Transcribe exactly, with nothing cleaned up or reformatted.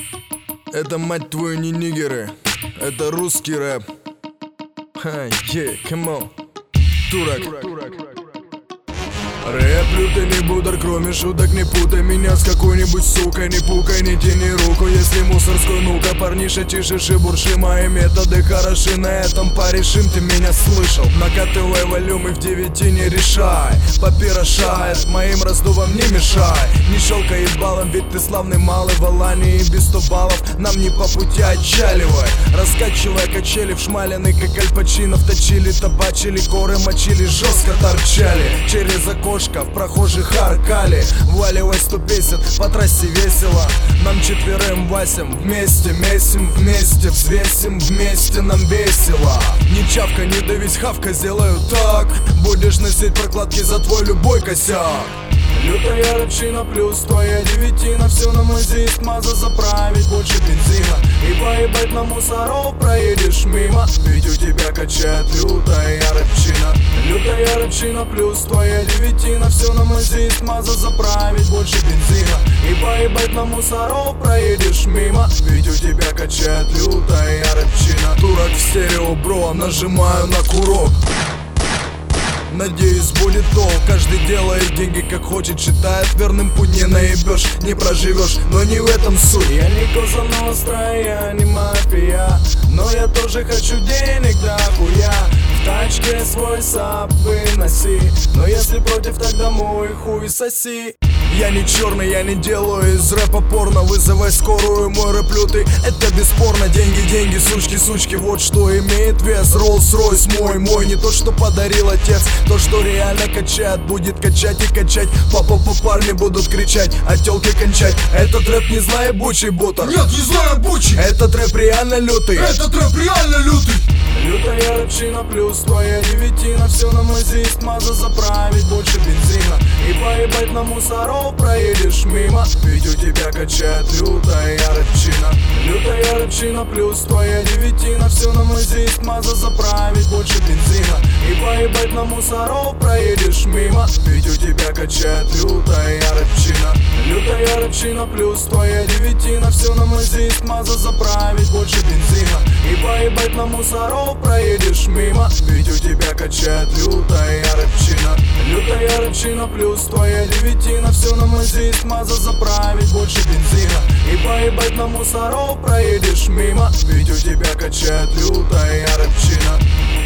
Это, мать твою, не нигеры, это русский рэп. Ха, yeah, come on. Турок. Рэп лютый не будар, кроме шуток не путай меня с какой-нибудь сукой. Не пукай, не тяни руку, если мусорской. Ну-ка, парниша, тише, шибурши, мои методы хороши. На этом порешим, ты меня слышал. Накатывай волюм и в девяти не решай. Попирошает, моим раздувам не мешай. Не щелкай балом, ведь ты славный малый. В Алании и без сто баллов нам не по пути, отчаливай. Раскачивай качели в шмалены, как Аль Пачино. Вточили, табачили, коры мочили, жестко торчали. Через окошко в прохожих аркали. Валивай сто песен, по трассе весело. Нам четверым Васям вместе месим, вместе взвесим, вместе нам весело. Не чавка, не давись, хавка, сделаю так. Будешь носить прокладки за твой любой косяк. Лютая рыбчина плюс твоя девятина. Все на мой зист, маза заправить, больше бензина. И поебать на мусоров проедешь мимо, ведь у тебя качает лютая рыбчина. Лютая рыбчина плюс твоя девятина. Все на мой зист, маза заправить, больше бензина. И поебать на мусоров проедешь мимо, ведь у тебя качает лютая рыбчина. Турок в стерео, бро, нажимаю на курок. Надеюсь, будет толк. Каждый делает деньги как хочет, считает верным путь. Не наебешь, не проживешь, но не в этом суть. Я не Коза Ностра, я не мафия, но я тоже хочу денег до хуя. В тачке свой сап выноси, но если против, тогда мой хуй соси. Я не черный, я не делаю из рэпа порно. Вызывай скорую, мой рэп лютый, это бесспорно. Деньги, деньги, сучки, сучки, вот что имеет вес. Роллс-Ройс мой, мой, не то, что подарил отец. То, что реально качает, будет качать и качать. Папа-па парни будут кричать, а тёлки кончать. Этот рэп не знаю бучий бутер. Нет, не знаю бучий. Этот рэп реально лютый. Этот рэп реально лютый. Лютая рыбчина плюс твоя девятина. Все на мой зист, маза заправить, больше бензина. И поебать на мусоров проедешь мимо, ведь у тебя качает лютая рыбчина. Лютая рыбчина плюс твоя девятина. Все на мой зист, маза заправить, больше бензина. И поебать на мусоров проедешь мимо, ведь у тебя качает лютая рыбчина. Лютая рыбчина плюс твоя девятина. Все на мой зист, маза заправить, больше бензина. И поебать на мусоров проедешь мимо, ведь у тебя качает лютая рыбчина. Лютая рыбчина плюс твоя девятина. Все на мой зист, маза заправить, больше бензина. И поебать на мусоров проедешь мимо, ведь у тебя качает лютая рыбчина.